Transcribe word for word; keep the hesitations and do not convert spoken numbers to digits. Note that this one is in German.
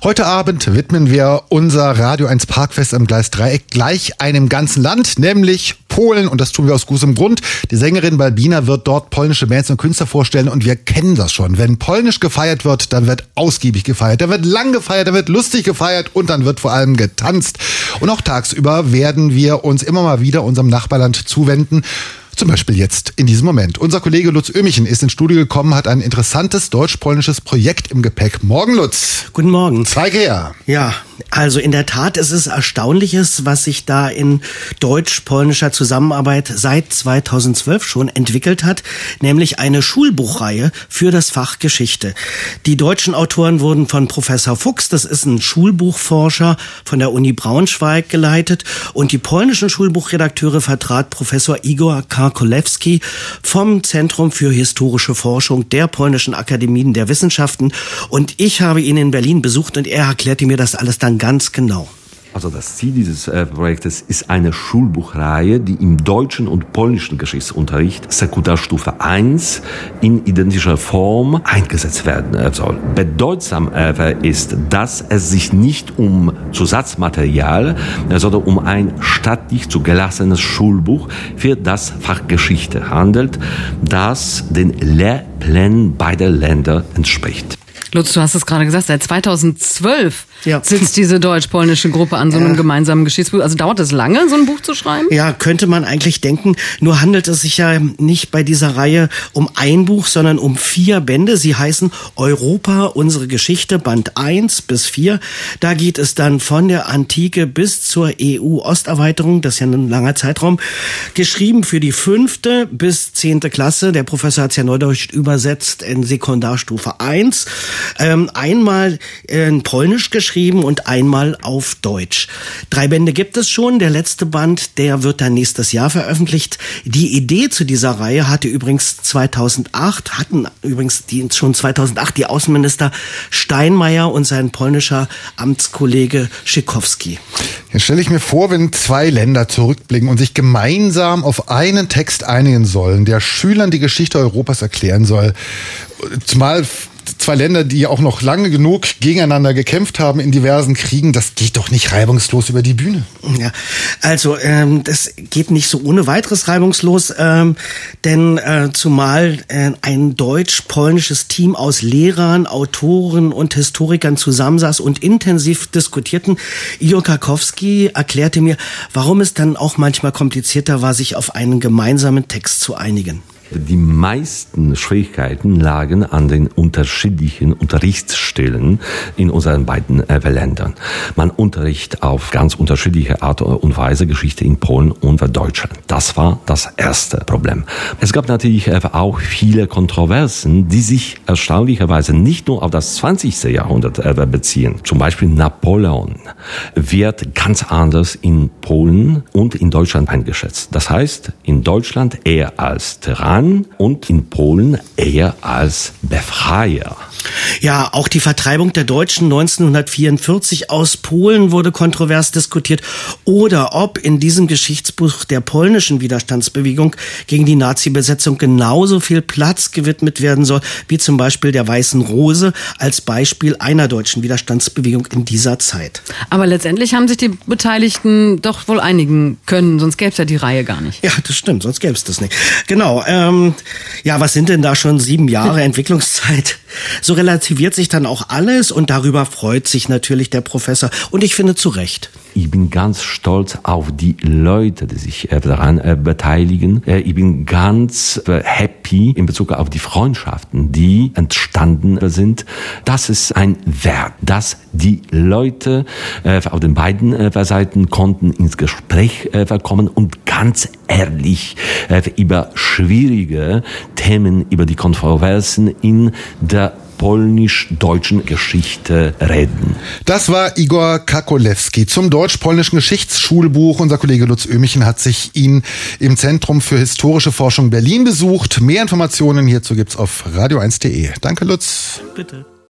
Heute Abend widmen wir unser Radio eins Parkfest am Gleisdreieck gleich einem ganzen Land, nämlich Polen, und das tun wir aus gutem Grund. Die Sängerin Balbina wird dort polnische Bands und Künstler vorstellen und wir kennen das schon. Wenn polnisch gefeiert wird, dann wird ausgiebig gefeiert, da wird lang gefeiert, da wird lustig gefeiert und dann wird vor allem getanzt. Und auch tagsüber werden wir uns immer mal wieder unserem Nachbarland zuwenden. Zum Beispiel jetzt, in diesem Moment. Unser Kollege Lutz Ömichen ist ins Studio gekommen, hat ein interessantes deutsch-polnisches Projekt im Gepäck. Morgen, Lutz. Guten Morgen. Zeige her. Ja, also in der Tat ist es Erstaunliches, was sich da in deutsch-polnischer Zusammenarbeit seit zweitausendzwölf schon entwickelt hat, nämlich eine Schulbuchreihe für das Fach Geschichte. Die deutschen Autoren wurden von Professor Fuchs, das ist ein Schulbuchforscher von der Uni Braunschweig, geleitet, und die polnischen Schulbuchredakteure vertrat Professor Igor Karkolewski vom Zentrum für historische Forschung der Polnischen Akademien der Wissenschaften, und ich habe ihn in Berlin besucht und er erklärte mir das alles dann ganz genau. Also das Ziel dieses äh, Projektes ist eine Schulbuchreihe, die im deutschen und polnischen Geschichtsunterricht Sekundarstufe eins in identischer Form eingesetzt werden äh, soll. Bedeutsam äh, ist, dass es sich nicht um Zusatzmaterial, äh, sondern um ein staatlich zugelassenes Schulbuch für das Fach Geschichte handelt, das den Lehrplänen beider Länder entspricht. Lutz, du hast es gerade gesagt, seit zweitausendzwölf ja. sitzt diese deutsch-polnische Gruppe an so einem ja. gemeinsamen Geschichtsbuch. Also dauert es lange, so ein Buch zu schreiben? Ja, könnte man eigentlich denken. Nur handelt es sich ja nicht bei dieser Reihe um ein Buch, sondern um vier Bände. Sie heißen Europa, unsere Geschichte, Band eins bis vier. Da geht es dann von der Antike bis zur E U-Osterweiterung. Das ist ja ein langer Zeitraum. Geschrieben für die fünfte bis zehnte Klasse. Der Professor hat es ja neudeutsch übersetzt in Sekundarstufe eins. Ähm, einmal in Polnisch geschrieben und einmal auf Deutsch. Drei Bände gibt es schon. Der letzte Band, der wird dann nächstes Jahr veröffentlicht. Die Idee zu dieser Reihe hatte übrigens zweitausendacht, hatten übrigens die, schon zweitausendacht die Außenminister Steinmeier und sein polnischer Amtskollege Schikowski. Jetzt stelle ich mir vor, wenn zwei Länder zurückblicken und sich gemeinsam auf einen Text einigen sollen, der Schülern die Geschichte Europas erklären soll, zumal zwei Länder, die auch noch lange genug gegeneinander gekämpft haben in diversen Kriegen, das geht doch nicht reibungslos über die Bühne. Ja, also ähm, das geht nicht so ohne weiteres reibungslos, ähm, denn äh, zumal äh, ein deutsch-polnisches Team aus Lehrern, Autoren und Historikern zusammensaß und intensiv diskutierten. Igor Karkolewski erklärte mir, warum es dann auch manchmal komplizierter war, sich auf einen gemeinsamen Text zu einigen. Die meisten Schwierigkeiten lagen an den unterschiedlichen Unterrichtsstellen in unseren beiden äh, Ländern. Man unterrichtet auf ganz unterschiedliche Art und Weise Geschichte in Polen und Deutschland. Das war das erste Problem. Es gab natürlich äh, auch viele Kontroversen, die sich erstaunlicherweise nicht nur auf das zwanzigste Jahrhundert äh, beziehen. Zum Beispiel Napoleon wird ganz anders in Polen und in Deutschland eingeschätzt. Das heißt, in Deutschland eher als Tyrann und in Polen eher als Befreier. Ja, auch die Vertreibung der Deutschen neunzehnhundertvierundvierzig aus Polen wurde kontrovers diskutiert. Oder ob in diesem Geschichtsbuch der polnischen Widerstandsbewegung gegen die Nazi-Besetzung genauso viel Platz gewidmet werden soll, wie zum Beispiel der Weißen Rose als Beispiel einer deutschen Widerstandsbewegung in dieser Zeit. Aber letztendlich haben sich die Beteiligten doch wohl einigen können, sonst gäbe es ja die Reihe gar nicht. Ja, das stimmt, sonst gäbe es das nicht. Genau, ähm, ja, was sind denn da schon sieben Jahre Entwicklungszeit? So relativiert sich dann auch alles und darüber freut sich natürlich der Professor und ich finde zu Recht. Ich bin ganz stolz auf die Leute, die sich daran beteiligen. Ich bin ganz happy in Bezug auf die Freundschaften, die entstanden sind. Das ist ein Wert, dass die Leute auf den beiden Seiten konnten ins Gespräch kommen und ganz ehrlich über schwierige Themen, über die Kontroversen in der polnisch-deutschen Geschichte reden. Das war Igor Karkolewski zum deutsch-polnischen Geschichtsschulbuch. Unser Kollege Lutz Ömichen hat sich ihn im Zentrum für historische Forschung Berlin besucht. Mehr Informationen hierzu gibt's auf radio eins punkt de. Danke, Lutz. Bitte.